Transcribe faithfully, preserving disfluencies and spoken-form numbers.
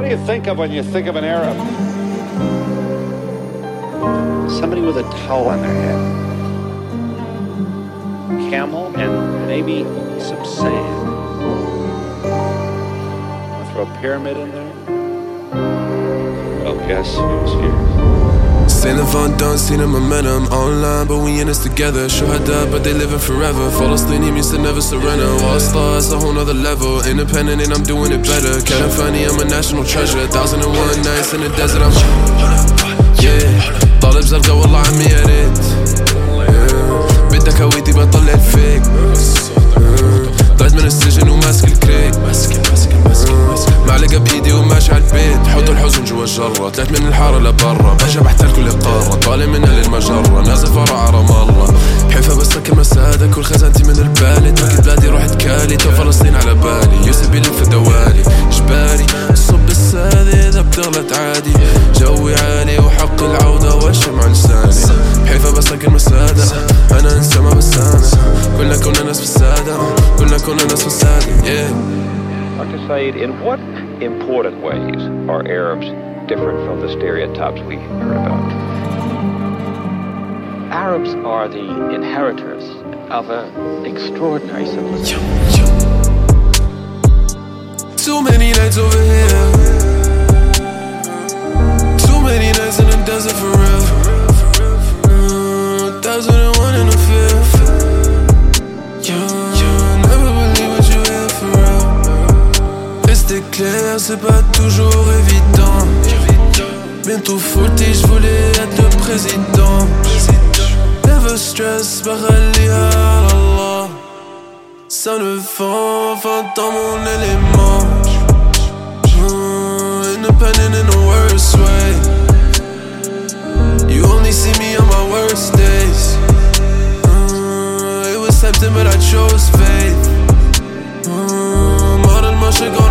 do you think of when you think of an Arab? Somebody with a towel on their head. Camel and maybe some sand. Wanna throw a pyramid in there? Well, guess who's here? Saint Laurent done, seen the momentum online, but we in this together. Shuhada, but they living forever. Palestinian means to never surrender. All stars, a whole nother level. Independent and I'm doing it better. Califani, I'm a national treasure. Thousand and one nights in the desert, I'm yeah. طالب زرقا والله عمي يا ريت بدك هويتي بطلع فيك طلعت من السجن وماسك الكريك معلقة بإيدي وماشي عالبيت حط الحزن جوا الجرة طلعت من الحارة لبرا بجا بحتل كل قارة طالع منها للمجرة نازل فرع على رام الله حيفا بس كلمة سادة كل خزانتي من البالي تركت بلادي روحت كالي تو فلسطين على بالي يوسف بيلف الدوالي جبالي الصب السادة إذا بتغلط عادي جوي عالي وحق العودة والشمع لساني حيفا بس كلمة سادة أنا إنسان ما بس أنا كلنا كنا ناس في السادة كلنا كنا ناس في السادة yeah. Doctor Said, in what important ways are Arabs different from the stereotypes we heard about? Arabs are the inheritors of an extraordinary civilization. Too many nights over here. Too many nights in the desert for real. Uh, thousand and one in the fifth. Yeah, never believe what you hear for real. Rester clair, c'est pas toujours évident. Bientôt foutu, j'voulais être le président. Never stress, بخليها على الله. Ça ne fend, enfin dans mon élément. uh, Independent in the worst way. You only see me on my worst days. uh, It was tempting but I chose faith. uh, Model motion